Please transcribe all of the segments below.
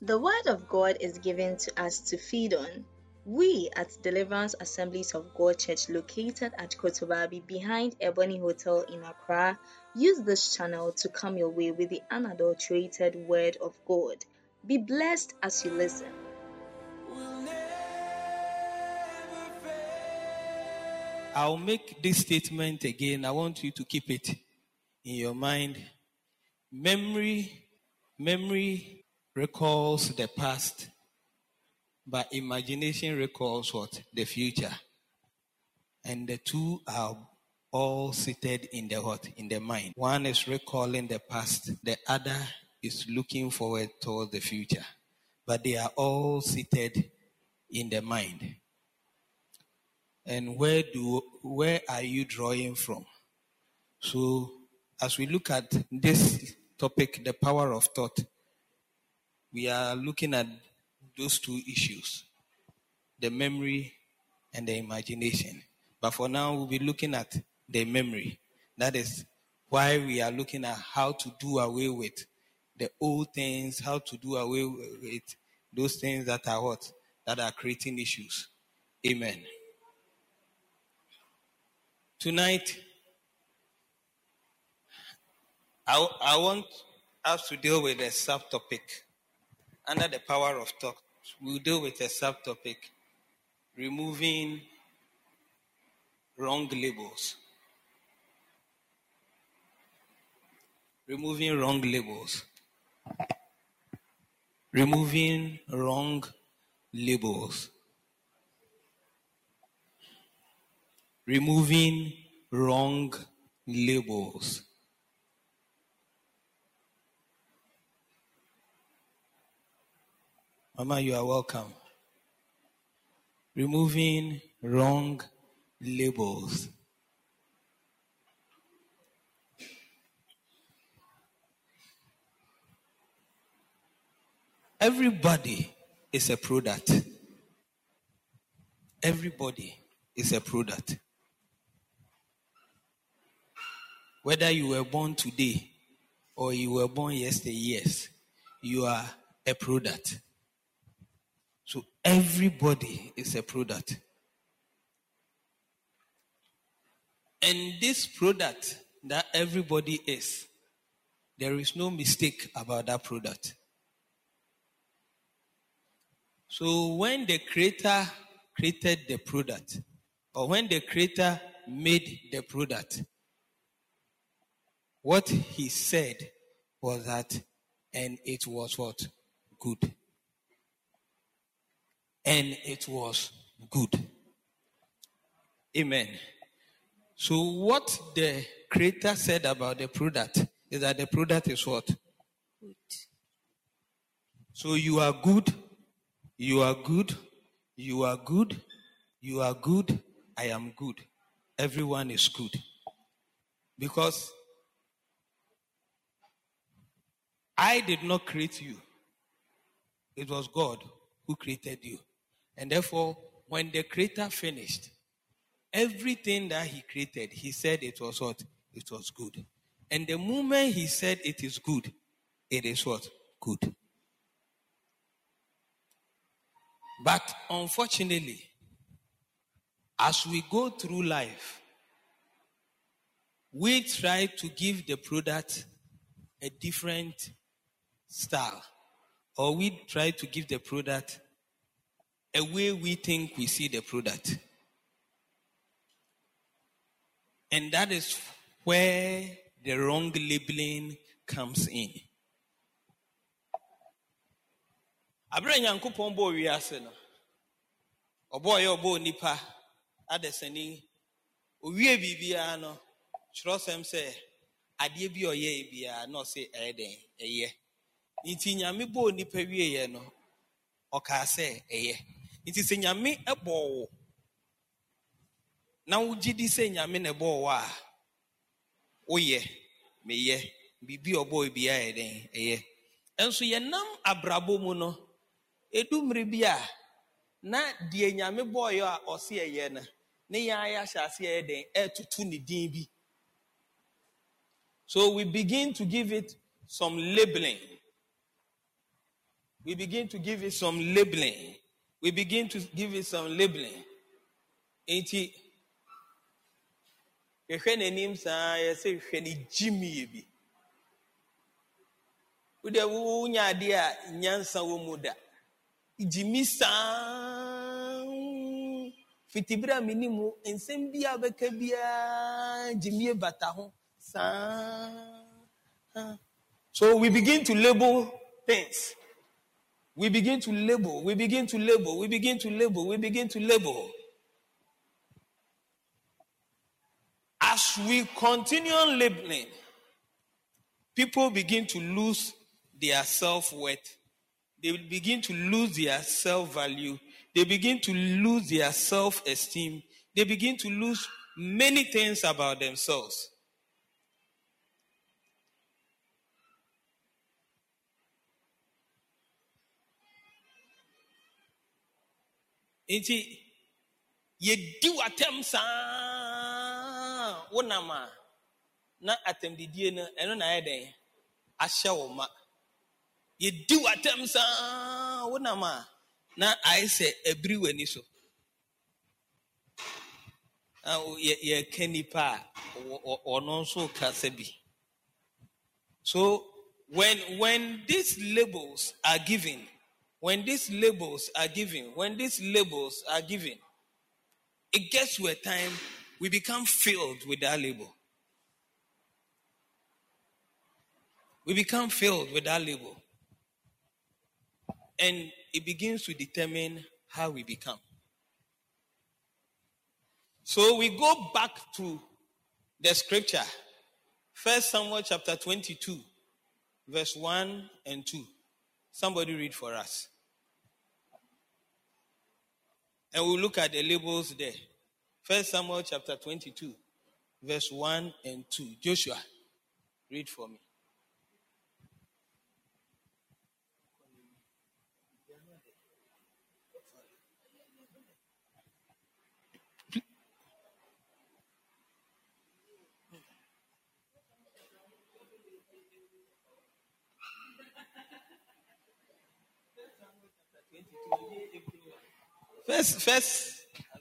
The Word of God is given to us to feed on. We at Deliverance Assemblies of God Church, located at Kotobabi behind Ebony Hotel in Accra, use this channel to come your way with the unadulterated Word of God. Be blessed as you listen. I'll make this statement again. I want you to keep it in your mind. Memory recalls the past, but imagination recalls what? The future. And the two are all seated in the what? In the mind. One is recalling the past, the other is looking forward toward the future. But they are all seated in the mind. And where are you drawing from? So as we look at this topic, the power of thought, we are looking at those two issues, the memory and the imagination. But for now, we'll be looking at the memory. That is why we are looking at how to do away with the old things, how to do away with those things that are what? That are creating issues. Amen. Tonight, I want us to deal with a subtopic. Under the power of thought, we'll deal with a subtopic, removing wrong labels. Removing wrong labels. Removing wrong labels. Removing wrong labels. Mama, you are welcome. Removing wrong labels. Everybody is a product. Everybody is a product. Whether you were born today or you were born yesterday, yes, you are a product. So everybody is a product. And this product that everybody is, there is no mistake about that product. So when the creator created the product, or when the creator made the product, what he said was that, and it was what? Good. And it was good. Amen. So what the creator said about the product is that the product is what? Good. So you are good, you are good, you are good, you are good, I am good. Everyone is good. Because I did not create you. It was God who created you. And therefore, when the creator finished, everything that he created, he said it was what? It was good. And the moment he said it is good, it is what? Good. But unfortunately, as we go through life, we try to give the product a different style. Or we try to give the product a way we think we see the product. And that is where the wrong labeling comes in. Abra Nyankopɔn bo wiase no. Obo ye obo nipa adesani owie bibia no kyerosem se ade bi oye bia no se eden eye. Nti nyame bo nipa wie ye no oka se eye. Nti se nyame ebo wo na wugidi se nyame ne bo wo a oye meye bibi obo bia eden eye. Enso ye nam abrabo mu no edumre bia na die nyame boyo a ose eye na ne ya ya hyase eden etutu ne din bi. So we begin to give it some labeling. We begin to give it some labeling. We begin to give it some labeling. Enti yehwe n'anim saa yɛsɛ hwɛ ne gyimie bi. Wode wonya ade a nyansa wɔ mu da. Gyimi saa fitibra minimu nsɛm bi a bɛka biara gyimie bata ho saa. So we begin to label things. We begin to label, we begin to label, we begin to label, we begin to label. As we continue labeling, people begin to lose their self-worth. They begin to lose their self-value. They begin to lose their self-esteem. They begin to lose many things about themselves. Inti yedi watem saa wonama na atem didie no eno na yeden ahye wo ma yedi watem saa wonama na aise ebri wani so ye kenipa ono so kasabi. So when these labels are given, it gets to a time we become filled with that label. And it begins to determine how we become. So we go back to the scripture. 1 Samuel chapter 22, verse 1 and 2. Somebody read for us. And we'll look at the labels there. 1 Samuel chapter 22, verse 1 and 2. Joshua, read for me. First.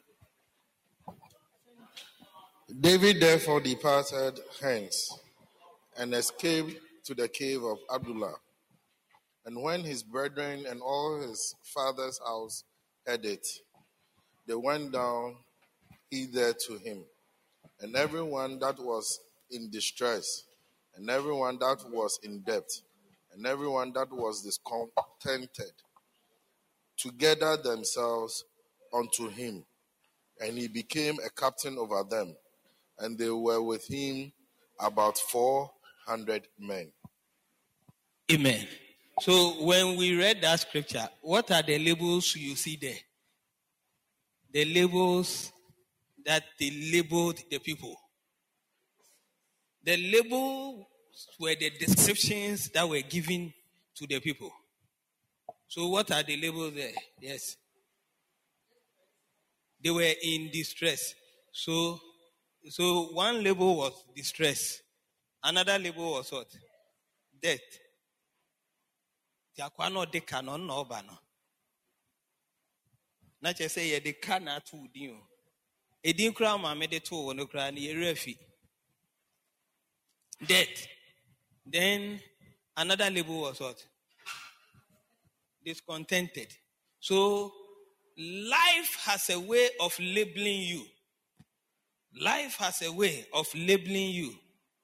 David therefore departed hence and escaped to the cave of Adullam. And when his brethren and all his father's house heard it, they went down hither to him. And everyone that was in distress, and everyone that was in debt, and everyone that was discontented, to gather themselves unto him, and he became a captain over them, and they were with him about 400 men. Amen. So when we read that scripture, what are the labels you see there? The labels that they labeled the people. The labels were the descriptions that were given to the people. So what are the labels there? Yes. They were in distress. So one label was distress. Another label was what? Death. Tiakwano de canon no bano. Na che say ye de kana tu din. E din kra ma me de to wono kra ni refi. Death. Then another label was what? Discontented. So life has a way of labeling you. Life has a way of labeling you.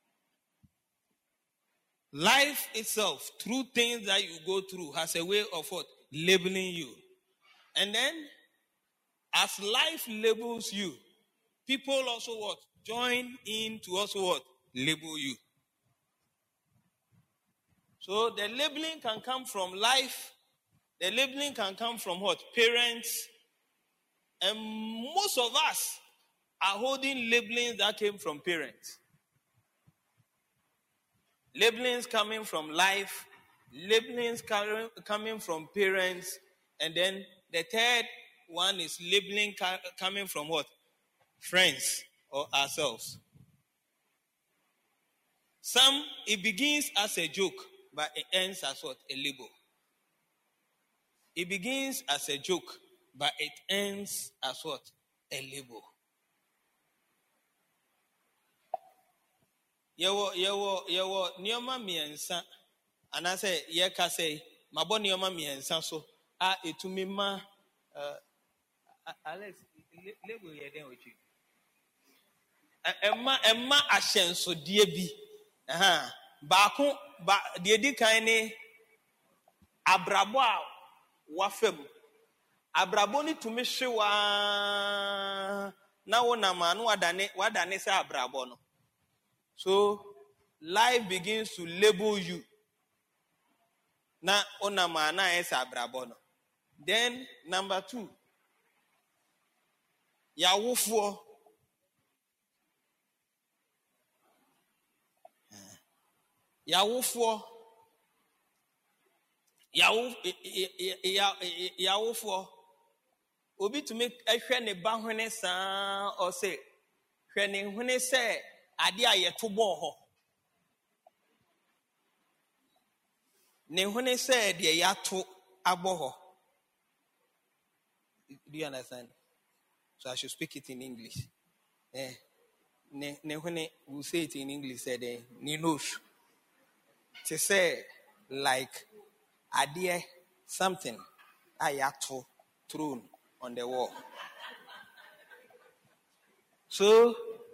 Life itself, through things that you go through, has a way of what? Labeling you. And then, as life labels you, people also what? Join in to also what? Label you. So the labeling can come from life. The labeling can come from what? Parents. And most of us are holding labelings that came from parents. Labelings coming from life. Labelings coming from parents. And then the third one is labeling coming from what? Friends or ourselves. Some, it begins as a joke, but it ends as what? A label. It begins as a joke, but it ends as what? A label. Yewo nioma miensa. Anase ye ka say mabo nioma miensa so a etumi ma Alex label ye den ochi. Emma ahyenso die bi. Baako ba de di kan ne abrabo a wafam. Abrabo ni tumi hwewa na wona ma no wadane say abrabo no. So life begins to label you. Na ona ma na say abrabo no. Then number 2, yawofo. Yawofo obi to make ehwe ne ba hwene saa or say hwe ne hwene say ade ayeto bo ho ne hwene say de yato abo ho. Do you understand? So I should speak it in English. Ne hwene, we'll say it in English, said ne nose. To say like idea something ayato thrown on the wall. So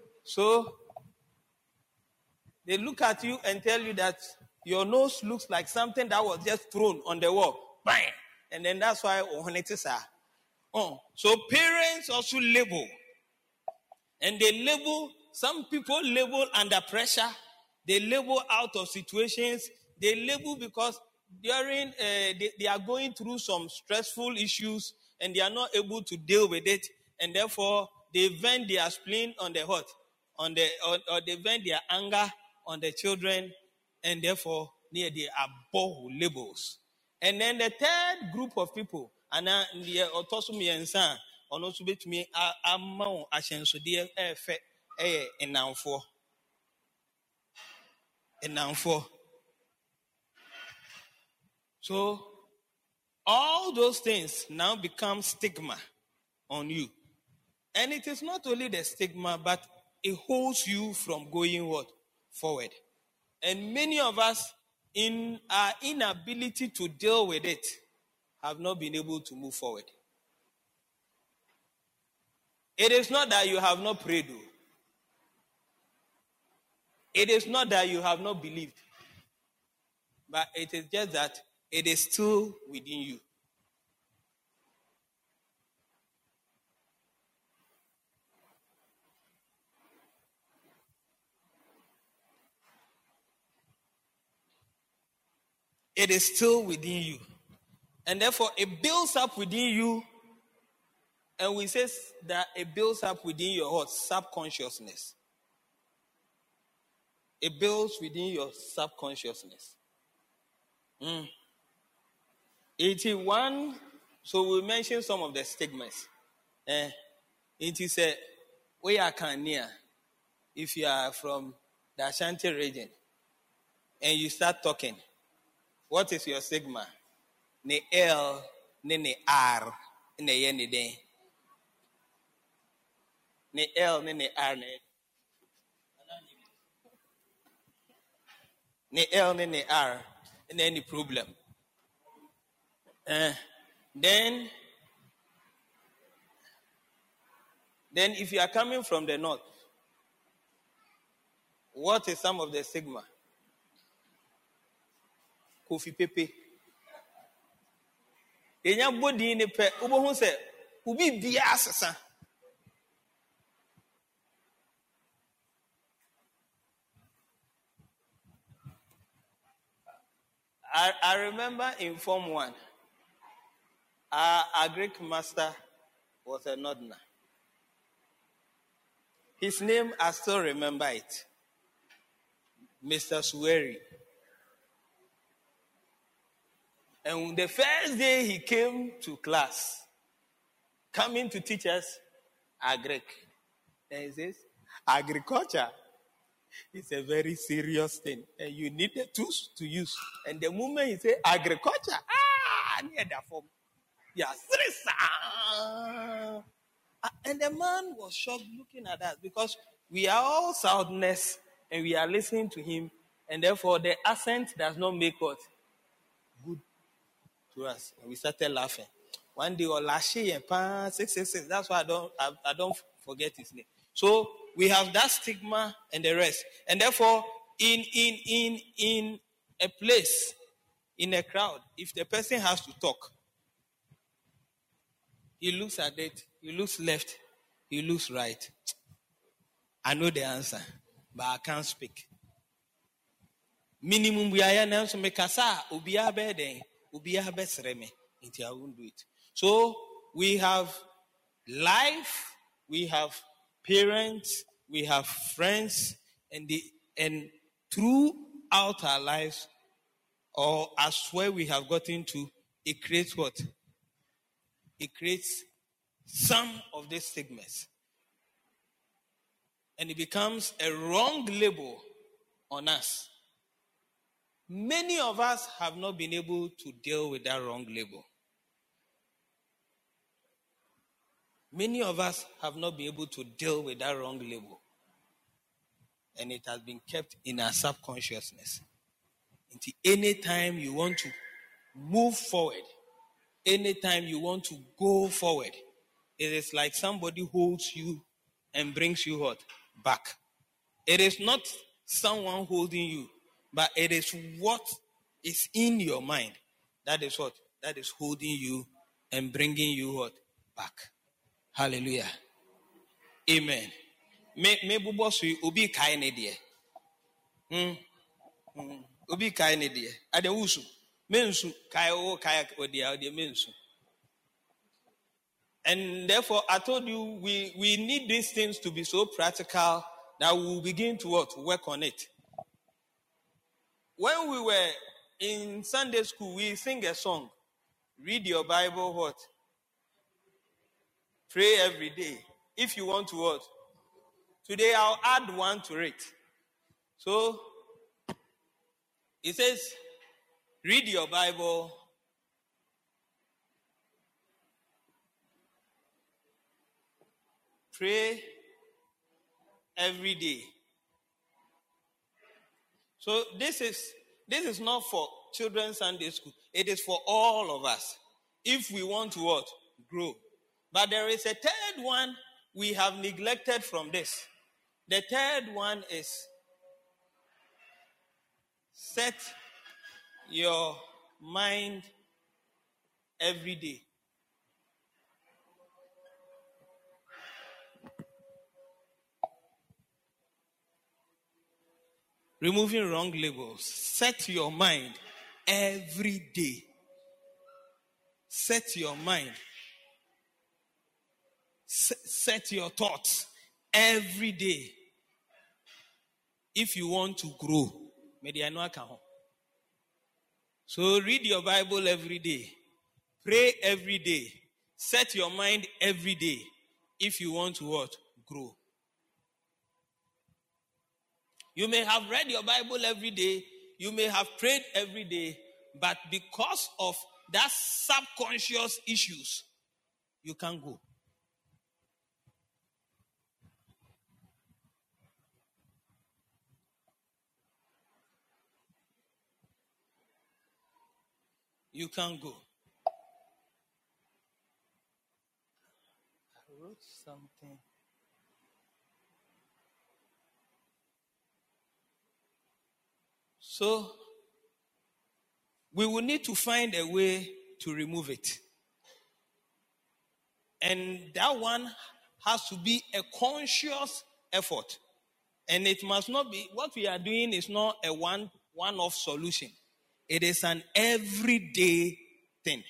they look at you and tell you that your nose looks like something that was just thrown on the wall. Bang! And then that's why when it is so parents also label. And they label, some people label under pressure. They label out of situations. They label because during they are going through some stressful issues and they are not able to deal with it, and therefore they vent their spleen on the hot, or they vent their anger on the children, and therefore they are both labels. And then the third group of people, and the autosome and or not to be to me amount ashenso dear and now for. So all those things now become stigma on you. And it is not only the stigma, but it holds you from going what? Forward. And many of us, in our inability to deal with it, have not been able to move forward. It is not that you have not prayed. It is not that you have not believed. But it is just that it is still within you. It is still within you. And therefore, it builds up within you. And we say that it builds up within your heart, subconsciousness. It builds within your subconsciousness. 81, so we mentioned some of the stigmas. It is a way I can near. If you are from the Ashanti region and you start talking, what is your stigma? Ne L, ne R, ne ye ne de. Ne L, ne R, ne. Ne L, ne R, and any problem. Then if you are coming from the north, what is some of the stigma? Kofi Pepe. Enya body ni pe ubohu se ubi bia asesa. I remember in Form 1, our Greek master was a Northerner. His name, I still remember it. Mr. Suweri. And the first day he came to class, coming to teach us Greek. And he says, agriculture is a very serious thing. And you need the tools to use. And the moment he said agriculture, near that form. Yeah, and the man was shocked looking at us because we are all Southerners and we are listening to him, and therefore the accent does not make what good to us. And we started laughing. One day, Olashe 666. That's why I don't forget his name. So we have that stigma and the rest, and therefore in a place, in a crowd, if the person has to talk, he looks at it, he looks left, he looks right. I know the answer, but I can't speak. Minimum we are now so make us ubia beden, ubia besreme. I won't do it. So we have life, we have parents, we have friends, and throughout our lives, or as where we have gotten to, it creates what? It creates some of these stigmas. And it becomes a wrong label on us. Many of us have not been able to deal with that wrong label. Many of us have not been able to deal with that wrong label. And it has been kept in our subconsciousness. Until anytime you want to move forward, anytime you want to go forward, it is like somebody holds you and brings you what? Back. It is not someone holding you, but it is what is in your mind. That is what? That is holding you and bringing you what? Back. Hallelujah. Amen. Me bubo sui obi kai ne de. Obi kai ne de. Ade wusu. Mensu kai o kai odia mensu. And therefore, I told you, we need these things to be so practical that we will begin to what? Work on it. When we were in Sunday school, we sing a song. Read your Bible, what? Pray every day. If you want to what? Today, I'll add one to it. So, it says, read your Bible. Pray every day. So this is not for children's Sunday school. It is for all of us. If we want to what? Grow. But there is a third one we have neglected from this. The third one is set your mind every day. Removing wrong labels. Set your mind every day. Set your mind. Set your thoughts every day. If you want to grow. So read your Bible every day. Pray every day. Set your mind every day. If you want to what? Grow. You may have read your Bible every day. You may have prayed every day. But because of that subconscious issues, you can't go. You can't go. I wrote something. So, we will need to find a way to remove it. And that one has to be a conscious effort. And it must not be, what we are doing is not a one-off solution. It is an everyday thing.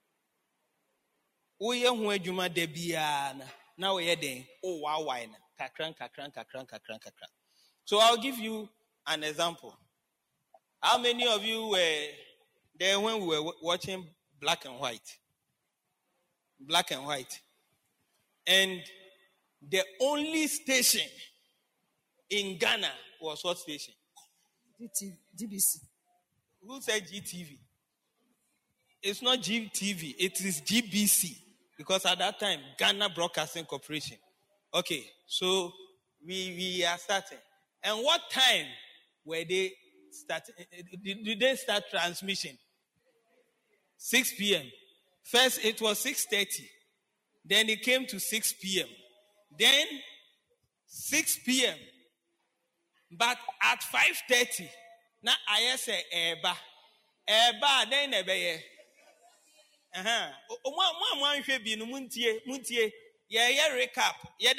So I'll give you an example. How many of you were there when we were watching Black and White? Black and White. And the only station in Ghana was what station? GBC. Who said GTV? It's not GTV, it is GBC. Because at that time, Ghana Broadcasting Corporation. Okay, so we are starting. And what time were they starting? Did they start transmission? 6 p.m. First, it was 6:30. Then it came to 6 p.m. Then 6 p.m. But at 5:30, now I say Eba. Then Eba. Recap.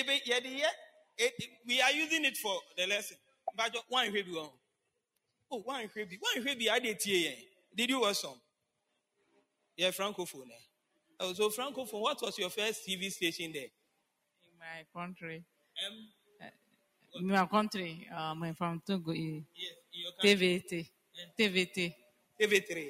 We are using it for the lesson. But one oh, one did you watch some? Yeah, Francophone. Oh, so Francophone, what was your first TV station there? In my country. In my country, I'm from Togo. Yes, TVT. TVT. TVT.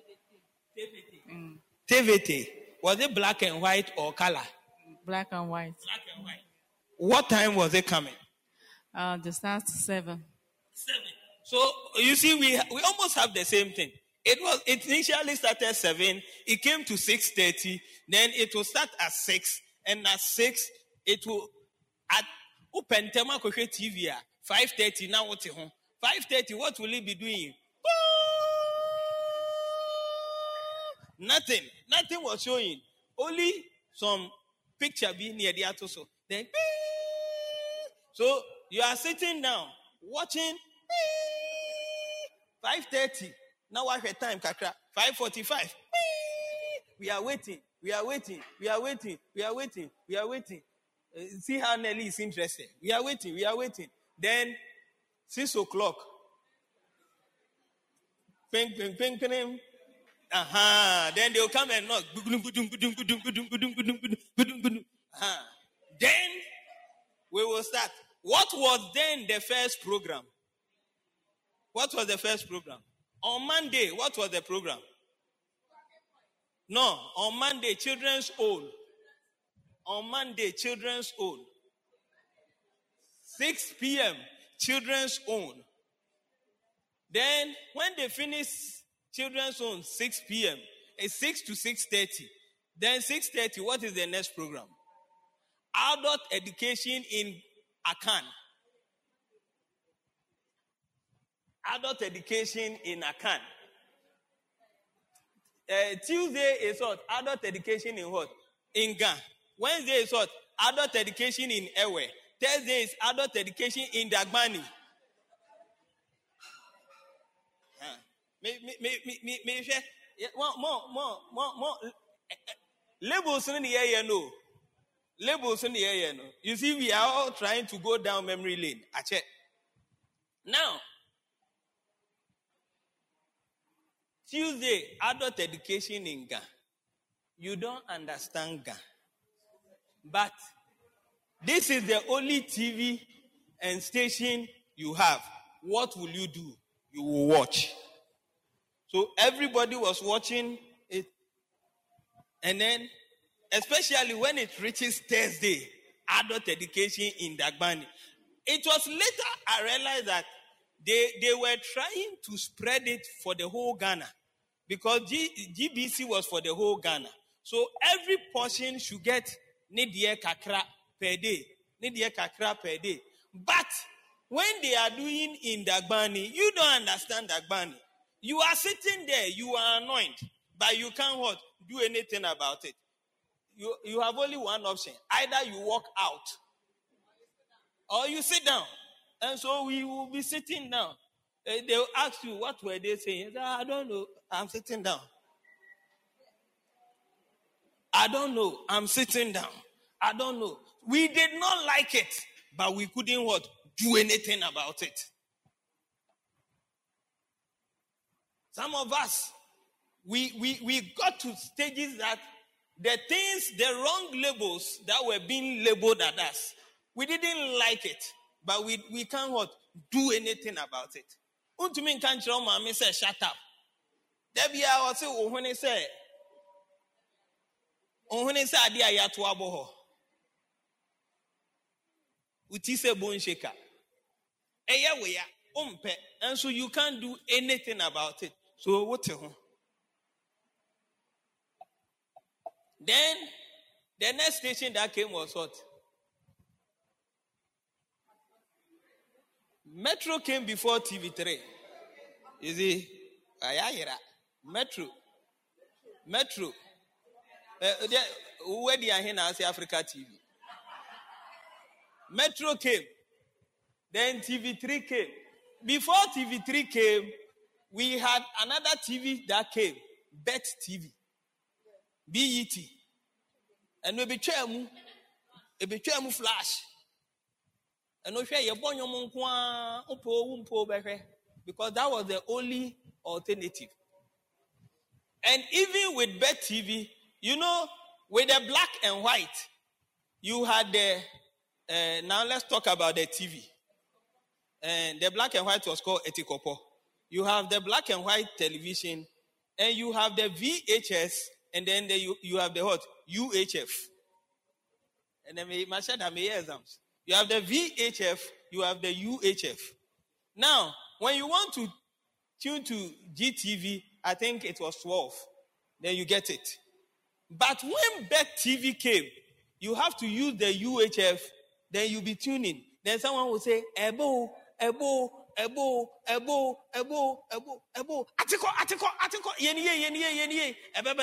TVT. Was it black and white or color? Black and white. Black and white. What time was it coming? The start 7. 7. So you see, we almost have the same thing. It initially started 7. It came to 6:30. Then it will start at 6, and at 6 it will at open tema koshe TV 5:30 now what 5:30 what will it be doing? Nothing was showing. Only some picture being near the atoso. Then so you are sitting down watching 5:30. Now what's the time, Kakra? 5:45. We are waiting. See how Nelly is interested. We are waiting. Then 6 o'clock. Ping. Then they'll come and knock. Then we will start. What was then the first program? What was the first program? On Monday, what was the program? No, on Monday, Children's Own. On Monday, Children's Own. 6 p.m., Children's Own. Then, when they finish Children's Own, 6 p.m., it's 6 to 6:30. Then 6:30, what is the next program? Adult Education in Akan. Adult Education in Akan. Tuesday is what? Adult Education in what? In Ghana. Wednesday is what? Adult Education in Ewe. Thursday is Adult Education in Dagbani. More. Labels in the area, no. Labels in the area, no. You see, we are all trying to go down memory lane. Now, Tuesday, Adult Education in Ghana. You don't understand Ghana. But this is the only TV and station you have. What will you do? You will watch. So everybody was watching it. And then, especially when it reaches Thursday, Adult Education in Dagbani. It was later I realized that they were trying to spread it for the whole Ghana. Because GBC was for the whole Ghana. So every portion should get Nidia Kakra per day. But when they are doing in Dagbani, you don't understand Dagbani. You are sitting there, you are annoyed, but you can't do anything about it. You have only one option. Either you walk out or you sit down. And so we will be sitting down. They will ask you, what were they saying? I don't know. I'm sitting down. I don't know. I'm sitting down. I don't know. We did not like it, but we couldn't do anything about it. Some of us, we got to stages that the wrong labels that were being labeled at us, we didn't like it, but we can't do anything about it. Untumi can't tell mommy say shut up. Debbie I was say when he say adi ayatu aboho. Uti se bone shaker. Eya we ya and so you can't do anything about it. So what Then the next station that came was what? Metro came before TV3. You see? Metro. Where do you now say Africa TV? Metro came. Then TV3 came. Before TV3 came, we had another TV that came. Bet TV. BET. And we became flash. And we share because that was the only alternative. And even with Bet TV, with the black and white, you had the now let's talk about the TV. And the black and white was called Etikopo. You have the black and white television, and you have the VHS, and then you have the what? UHF. And then you have the VHF, you have the UHF. Now, when you want to tune to GTV, I think it was 12. Then you get it. But when Bet TV came, you have to use the UHF, then you'll be tuning. Then someone will say, Ebo, atiko, yeniye,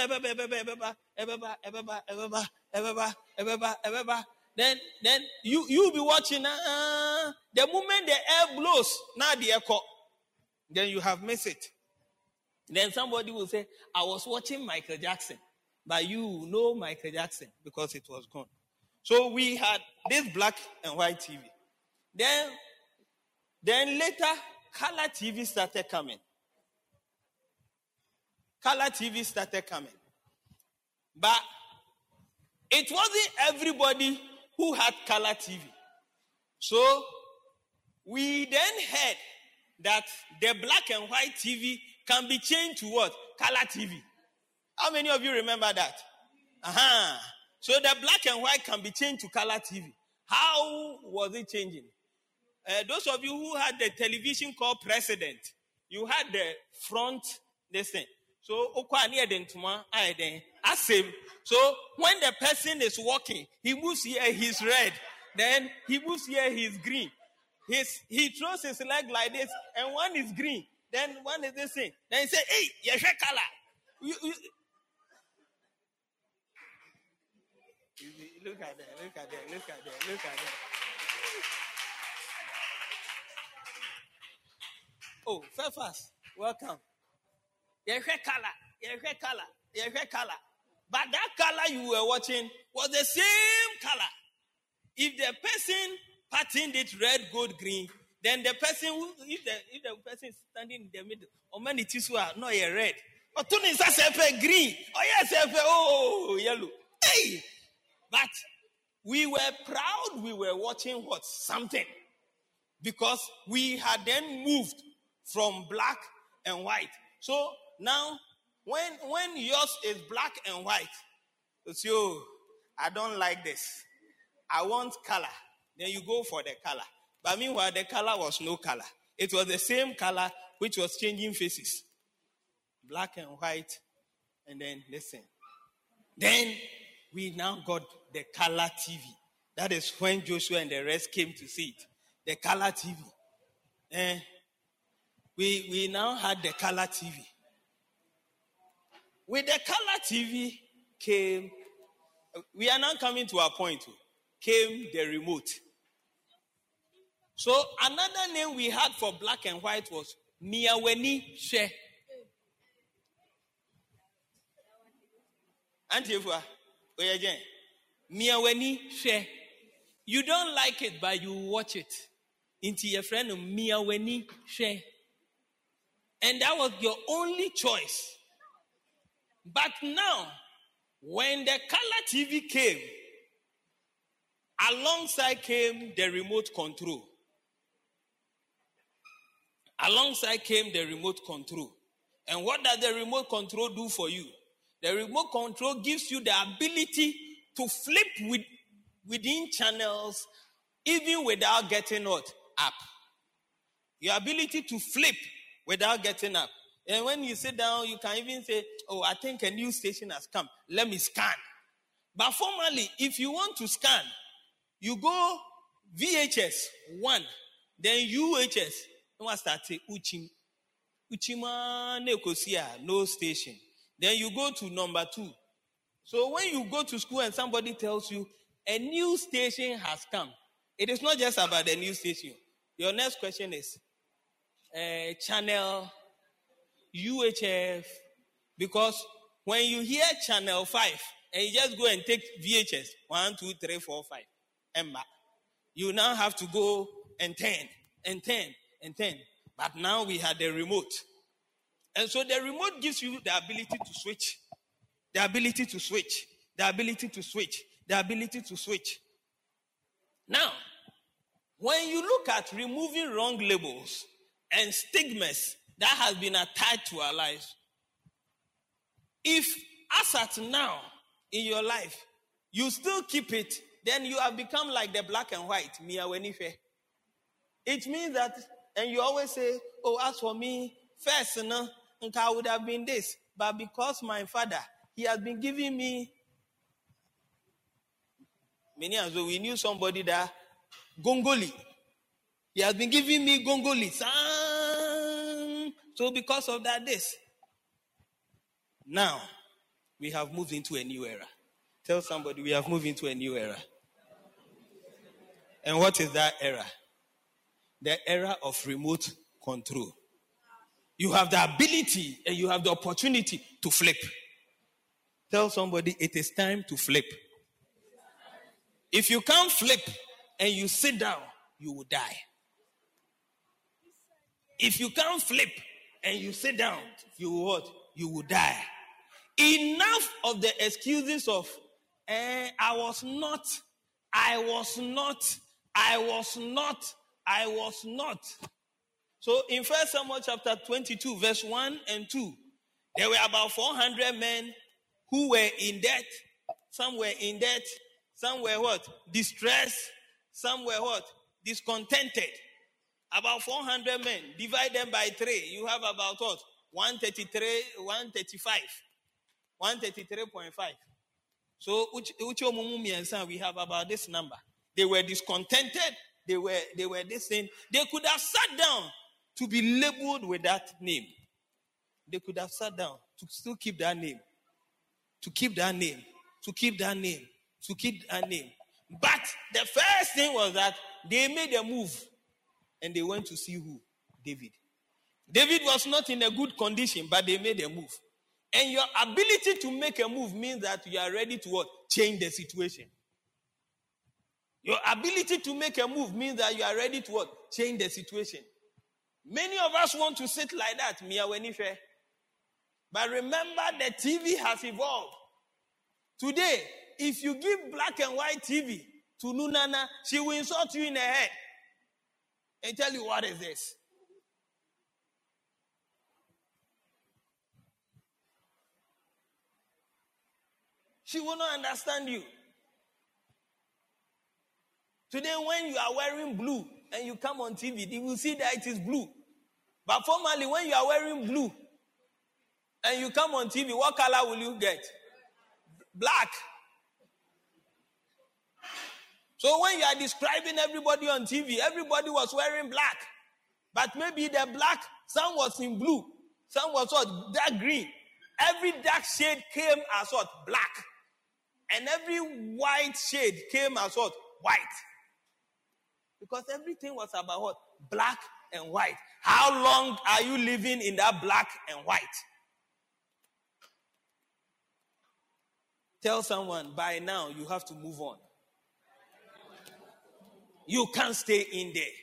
ebeba. Then you'll be watching, the moment the air blows, now the echo, then you have missed it. Then somebody will say, I was watching Michael Jackson, but you know Michael Jackson because it was gone. So we had this black and white TV. Then later, color TV started coming. But it wasn't everybody who had color TV. So we then heard that the black and white TV can be changed to what? Color TV. How many of you remember that? So the black and white can be changed to color TV. How was it changing? Those of you who had the television called President, you had the front, this thing. So, so when the person is walking, he moves here, he's red. Then he moves here, he's green. He throws his leg like this, and one is green. Then one is this thing. Then he says, hey, you should color. Look at that. Oh, fast. Welcome. You should color. But that color you were watching was the same color. If the person patterned it red, gold, green, then the person if the person is standing in the middle, or many tissue are not a red. Or two is a green. Oh yes, yellow. Hey! But we were proud we were watching what? Something. Because we had then moved from black and white. So now when yours is black and white, it's I don't like this. I want color. Then you go for the color. But meanwhile, the color was no color. It was the same color which was changing faces. Black and white. And then listen. Then we now got the color TV. That is when Joshua and the rest came to see it. The color TV. We now had the color TV. With the color TV came, we are now coming to our point, came the remote. So another name we had for black and white was Miaweni She. Antifa, Miaweni She. You don't like it, but you watch it. Into your friend Miaweni She. And that was your only choice. But now, when the color TV came, alongside came the remote control. And what does the remote control do for you? The remote control gives you the ability to flip within channels, even without getting what? Up. Your ability to flip without getting up. And when you sit down, you can even say, oh, I think a new station has come. Let me scan. But formally, if you want to scan, you go VHS 1, then UHS. No start Uchim. Uchima Nekosia, no station. Then you go to number 2. So when you go to school and somebody tells you a new station has come, it is not just about the new station. Your next question is channel UHF, because when you hear channel 5 and you just go and take VHS 1, 2, 3, 4, 5, Emma, you now have to go and 10 and 10 and 10. But now we have the remote. And so the remote gives you the ability to switch. The ability to switch. The ability to switch. The ability to switch. Now, when you look at removing wrong labels and stigmas that has been attached to our lives, if as at now in your life you still keep it, then you have become like the black and white, Mia Wenife. It means that, and you always say, oh, as for me, first, I would have been this. But because my father, he has been giving me, many as we knew somebody that, Gongoli. He has been giving me Gongoli. So because of that, this. Now, we have moved into a new era. Tell somebody we have moved into a new era. And what is that era? The era of remote control. You have the ability and you have the opportunity to flip. Tell somebody it is time to flip. If you can't flip and you sit down, you will die. If you can't flip and you sit down, you will what? You will die. Enough of the excuses of, I was not. So in 1 Samuel chapter 22, verse 1 and 2, there were about 400 men who were in debt. Some were in debt. Some were what? Distressed. Some were what? Discontented. About 400 men. Divide them by 3. You have about what? 133, 135. 133.5. So, we have about this number. They were discontented. They were this thing. They could have sat down to be labeled with that name. They could have sat down to still keep that name. To keep that name. To keep that name. To keep that name. But the first thing was that they made a move. And they went to see who? David. David was not in a good condition, but they made a move. And your ability to make a move means that you are ready to what? Change the situation. Your ability to make a move means that you are ready to what? Change the situation. Many of us want to sit like that, Mia Wenife. But remember, the TV has evolved. Today, if you give black and white TV to Nunana, she will insult you in the head and tell you, what is this? She will not understand you. Today, when you are wearing blue and you come on TV, you will see that it is blue. But formerly, when you are wearing blue and you come on TV, what color will you get? Black. So when you are describing everybody on TV, everybody was wearing black. But maybe the black, some was in blue, some was what? Dark green. Every dark shade came as what? Black. And every white shade came as what? White. Because everything was about what? Black and white. How long are you living in that black and white? Tell someone, by now you have to move on. You can't stay in there.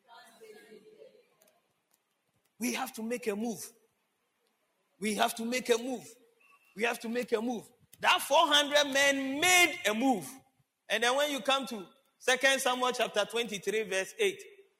We have to make a move. We have to make a move. We have to make a move. That 400 men made a move. And then when you come to 2 Samuel chapter 23 verse 8.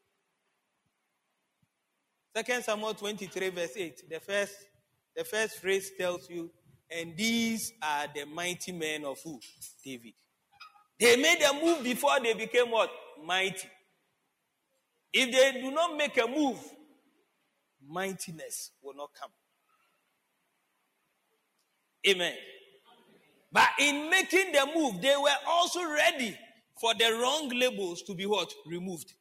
2 Samuel 23 verse 8. The first phrase tells you, and these are the mighty men of who? David. They made a move before they became what? Mighty. If they do not make a move, mightiness will not come. Amen. But in making the move, they were also ready for the wrong labels to be what? Removed.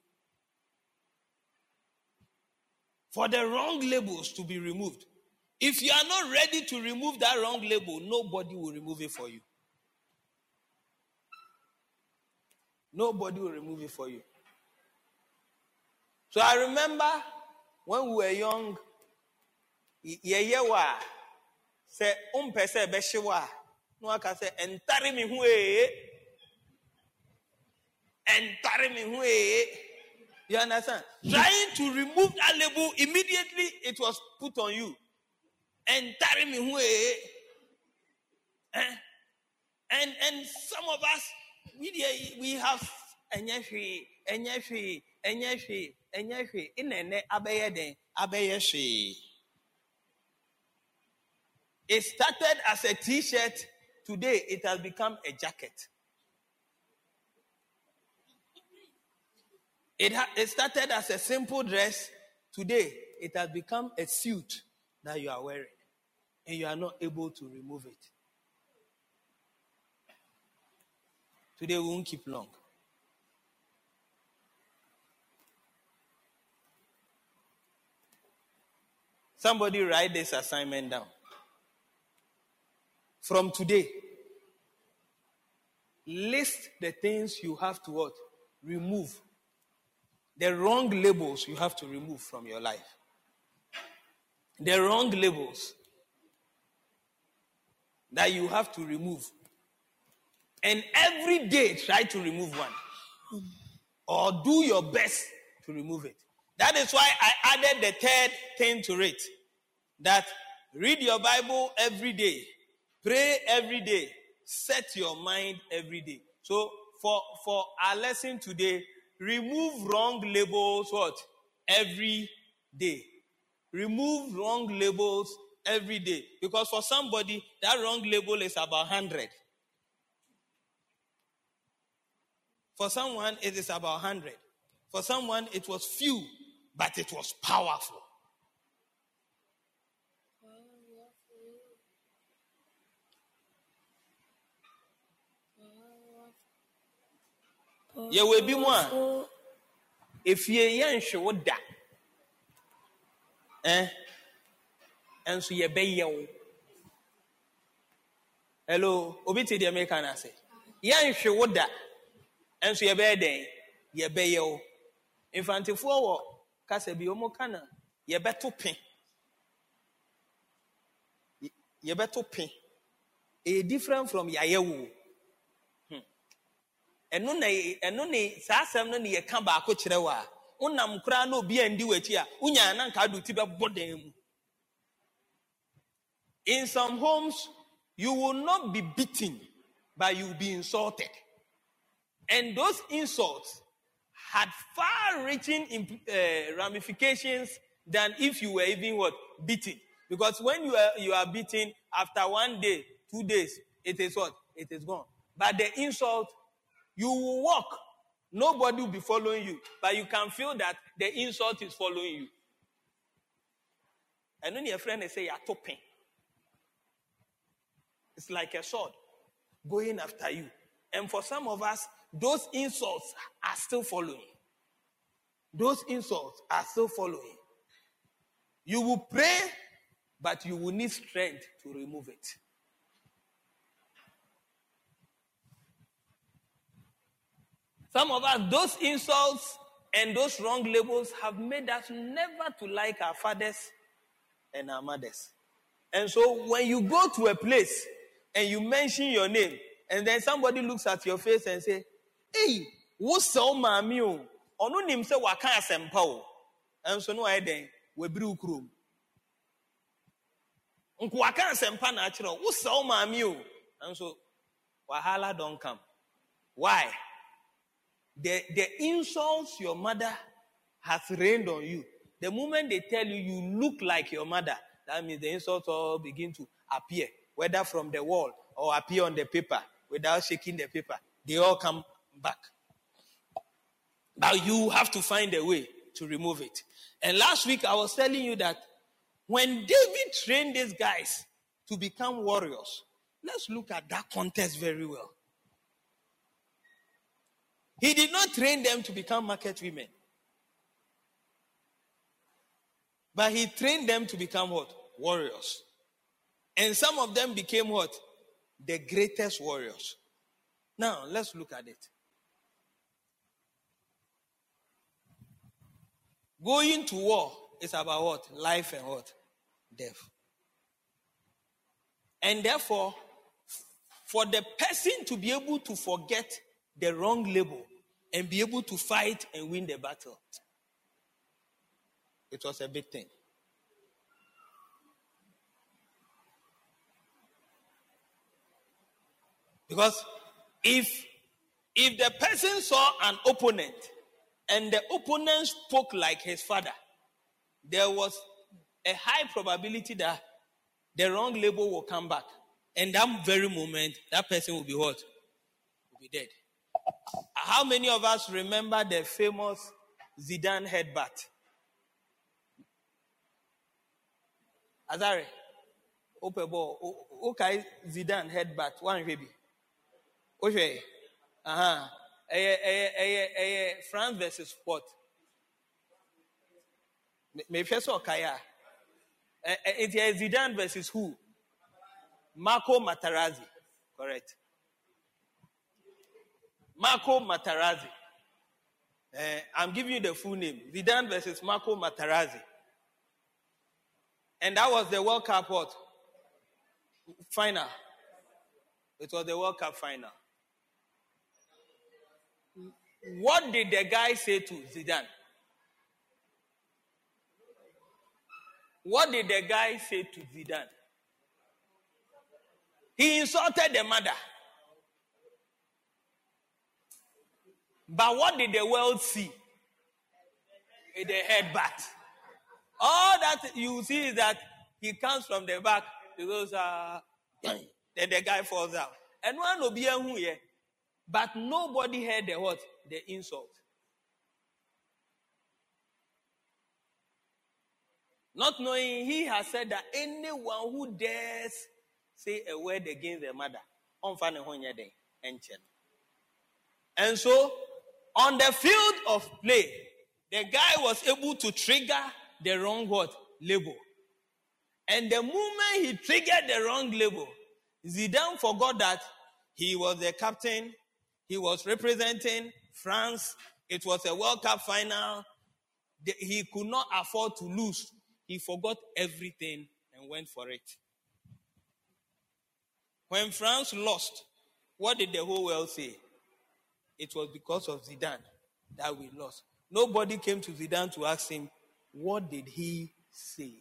For the wrong labels to be removed. If you are not ready to remove that wrong label, nobody will remove it for you. Nobody will remove it for you. So I remember when we were young, say umpese beshiwa, no aka say entare mi hu You understand? Trying to remove that label, immediately it was put on you. Entare mi hu And some of us, we have enyeshi. Inene abeyeden abeyeshi. It started as a t-shirt. Today, it has become a jacket. It started as a simple dress. Today, it has become a suit that you are wearing. And you are not able to remove it. Today, we won't keep long. Somebody write this assignment down. From today, list the things you have to what? Remove. The wrong labels you have to remove from your life. The wrong labels that you have to remove. And every day try to remove one. Or do your best to remove it. That is why I added the third thing to it. That read your Bible every day. Pray every day. Set your mind every day. So for our lesson today, remove wrong labels what? Every day. Remove wrong labels every day. Because for somebody, that wrong label is about 100. For someone, it is about 100. For someone, it was few, but it was powerful. Ye will be one. If ye yan should da. And so ye be yo. Hello, obiti the American I say. Yan should da. And so ye be day, ye be yo. Infanti for kase bi omo kana, ye be to pin. Ye be to pin. E different from yayewu. Eno ne saa asem no ne ye ka ba ko kire wa unam kura na obi andi wachi a unya na nka do ti be bodan mu. In some homes you will not be beaten, but you will be insulted, and those insults had far-reaching ramifications than if you were even what? Beaten. Because when you are beaten, after 1 day, 2 days, it is what? It is gone. But the insult, you will walk. Nobody will be following you. But you can feel that the insult is following you. And when your friend say you're topping, it's like a sword going after you. And for some of us, those insults are still following. Those insults are still following. You will pray, but you will need strength to remove it. Some of us, those insults and those wrong labels have made us never to like our fathers and our mothers. And so when you go to a place and you mention your name, and then somebody looks at your face and say, "Hey, what's so mami o? Onu nim se waka asempa o." And so no I den we bri ukrom. Unku waka asempa na achiro, what's so mami o? And so wahala don't come. Why? The insults your mother has rained on you. The moment they tell you you look like your mother, that means the insults all begin to appear, whether from the wall or appear on the paper without shaking the paper. They all come back. Now you have to find a way to remove it. And last week I was telling you that when David trained these guys to become warriors, let's look at that context very well. He did not train them to become market women. But he trained them to become what? Warriors. And some of them became what? The greatest warriors. Now, let's look at it. Going to war is about what? Life and what? Death. And therefore, for the person to be able to forget the wrong label and be able to fight and win the battle, it was a big thing. Because if the person saw an opponent and the opponent spoke like his father, there was a high probability that the wrong label will come back. And that very moment, that person will be what? Will be dead. How many of us remember the famous Zidane headbutt? Azare, open ball. Okay, Zidane headbutt. One baby. Okay. France versus what? Maybe so Kaya. It is Zidane versus who? Marco Materazzi. Correct. Marco Materazzi. I'm giving you the full name. Zidane versus Marco Materazzi. And that was the World Cup what? Final. It was the World Cup final. What did the guy say to Zidane? What did the guy say to Zidane? He insulted the mother. But what did the world see? The headbutt. All that you see is that he comes from the back because then the guy falls out. And one will be here. But nobody heard the what? The insult. Not knowing he has said that anyone who dares say a word against the mother, and so on the field of play, the guy was able to trigger the wrong what? Label. And the moment he triggered the wrong label, Zidane forgot that he was the captain. He was representing France. It was a World Cup final. He could not afford to lose. He forgot everything and went for it. When France lost, what did the whole world say? It was because of Zidane that we lost. Nobody came to Zidane to ask him, what did he say?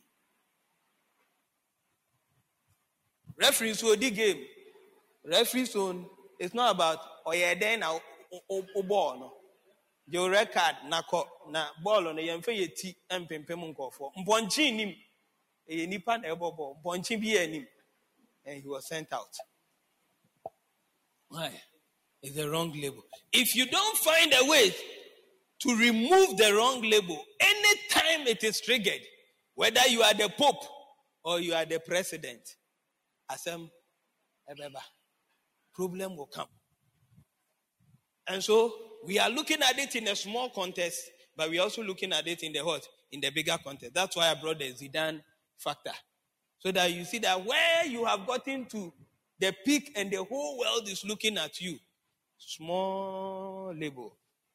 Referees who did game. Referees on. It's not about oyeden na ball no. Your record na ball on the ti empempem nkofo. Mbonchi nim. E nipa na ebobo. Mbonchi bi anim. And he was sent out. Why? It's the wrong label. If you don't find a way to remove the wrong label, anytime it is triggered, whether you are the Pope or you are the president, asem ebeba. Problem will come. And so we are looking at it in a small context, but we're also looking at it in the what? In the bigger context. That's why I brought the Zidane factor. So that you see that where you have gotten to the peak and the whole world is looking at you. Small label.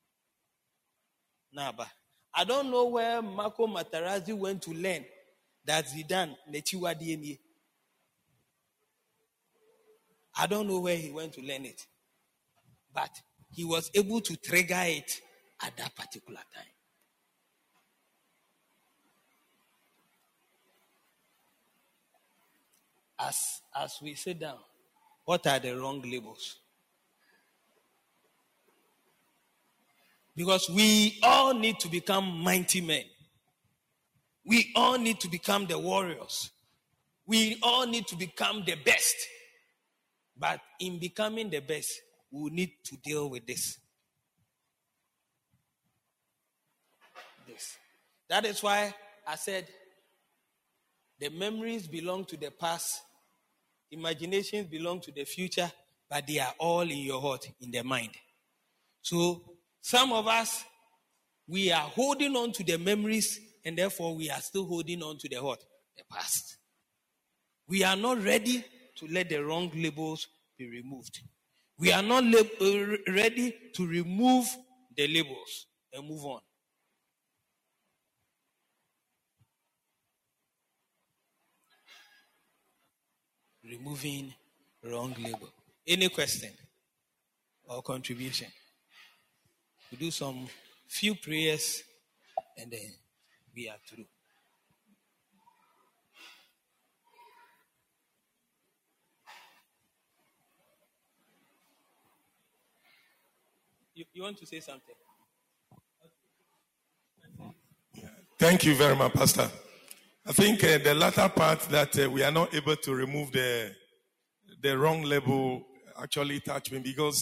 Naba. I don't know where Marco Materazzi went to learn that Zidane Nechiwa DNA. I don't know where he went to learn it. But he was able to trigger it at that particular time. As we sit down, what are the wrong labels? Because we all need to become mighty men. We all need to become the warriors. We all need to become the best. But in becoming the best, we need to deal with this. That is why I said the memories belong to the past, Imaginations belong to the future, but they are all in your heart, in the mind. So some of us, we are holding on to the memories, and therefore we are still holding on to the what? The past. We are not ready to let the wrong labels be removed. We are not ready to remove the labels and move on. Removing wrong label. Any question or contribution? We do some few prayers and then we are through. You want to say something? Thank you very much, Pastor. I think the latter part that we are not able to remove the wrong label actually touched me, because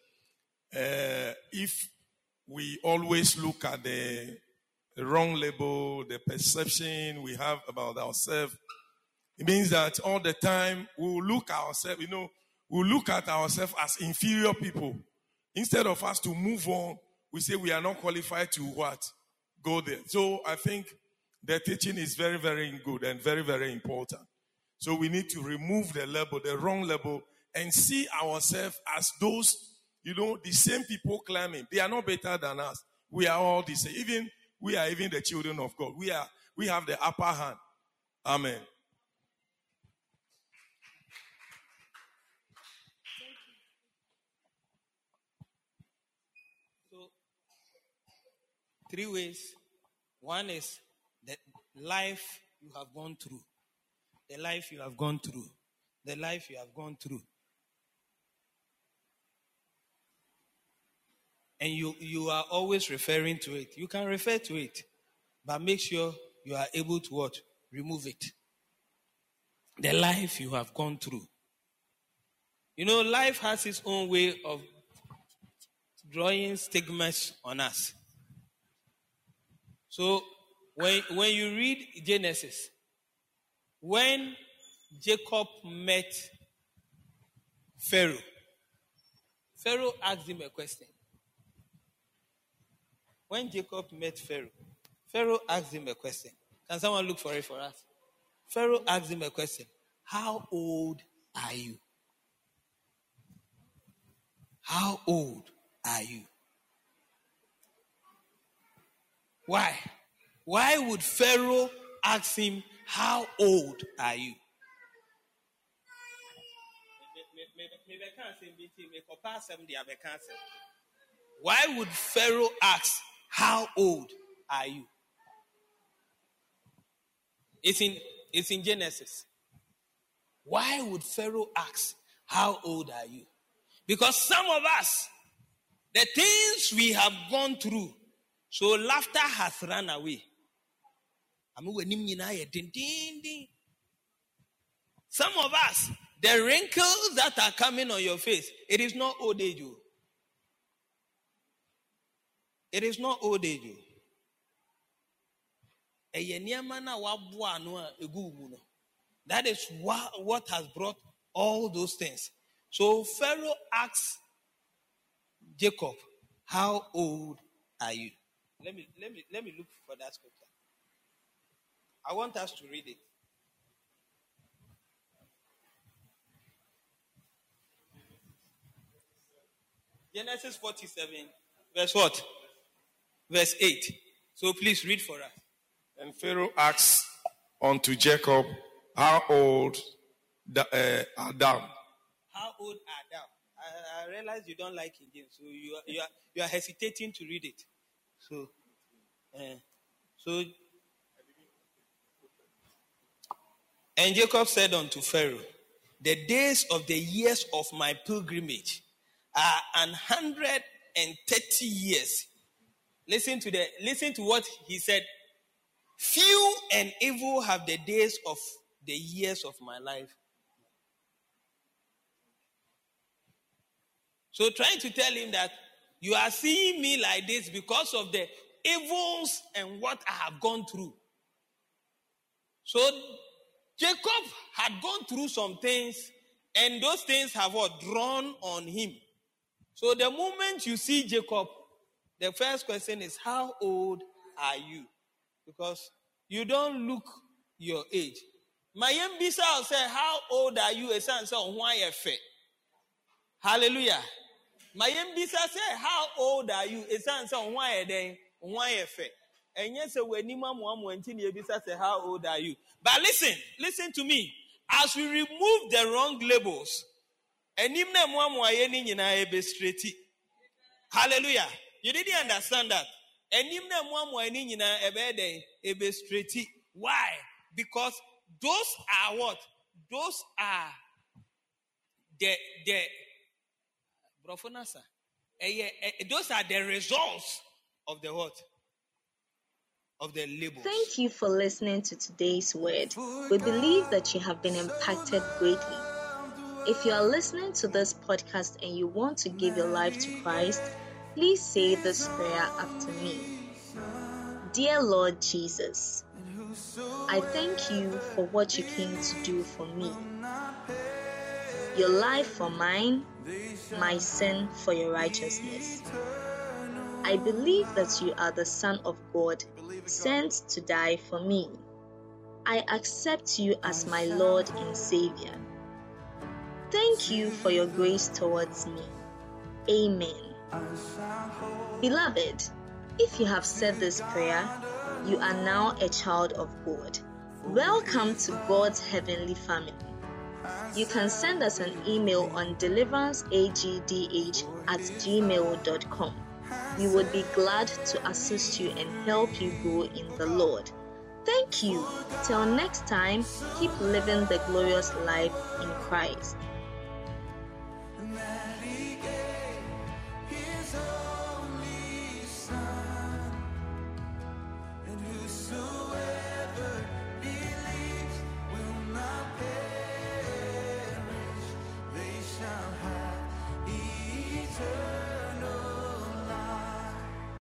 if we always look at the wrong label, the perception we have about ourselves, it means that all the time we will look at ourselves, we'll look at ourselves as inferior people. Instead of us to move on, we say we are not qualified to what? Go there. So I think the teaching is very, very good and very, very important. So we need to remove the label, the wrong label, and see ourselves as those, the same people claiming. They are not better than us. We are all the same. We are even the children of God. We have the upper hand. Amen. So, 3 ways. One is the life you have gone through. The life you have gone through. The life you have gone through. And you are always referring to it. You can refer to it, but make sure you are able to what? Remove it. The life you have gone through. Life has its own way of drawing stigmas on us. So when you read Genesis, when Jacob met Pharaoh asked him a question. When Jacob met Pharaoh asked him a question. Can someone look for it for us? Pharaoh asked him a question. How old are you? How old are you? Why? Why would Pharaoh ask him, how old are you? Why would Pharaoh ask, how old are you? It's in Genesis. Why would Pharaoh ask, how old are you? Because some of us, the things we have gone through, so laughter has run away. Some of us, the wrinkles that are coming on your face, it is not old age. It is not old age. That is what has brought all those things. So Pharaoh asks Jacob, how old are you? Let me look for that scripture. I want us to read it. Genesis 47, verse what? Verse 8. So please read for us. And Pharaoh asks unto Jacob, how old are thou? How old are thou? I realize you don't like King James, so you are hesitating to read it. So and Jacob said unto Pharaoh, the days of the years of my pilgrimage are 130 years. Listen to what he said. Few and evil have the days of the years of my life. So trying to tell him that you are seeing me like this because of the evils and what I have gone through. So Jacob had gone through some things And those things have what? Drawn on him. So the moment you see Jacob, the first question is, how old are you? Because you don't look your age. My young Bisa say, how old are you? A son say, why a fe? Hallelujah. My young Bisa say, how old are you? A son say, why a day? Why a fe? And yes, when you mom went in, Bisa say, how old are you? But listen to me. As we remove the wrong labels, and hallelujah. You didn't understand that. Why? Because those are what? Those are those are the results of the what? Of the labels. Thank you for listening to today's word. We believe that you have been impacted greatly. If you are listening to this podcast and you want to give your life to Christ, please say this prayer after me. Dear Lord Jesus, I thank you for what you came to do for me. Your life for mine, my sin for your righteousness. I believe that you are the Son of God, sent to die for me. I accept you as my Lord and Savior. Thank you for your grace towards me. Amen. Beloved, if you have said this prayer, you are now a child of God. Welcome to God's heavenly family. You can send us an email on deliveranceagdh@gmail.com. We would be glad to assist you and help you grow in the Lord. Thank you. Till next time, keep living the glorious life in Christ.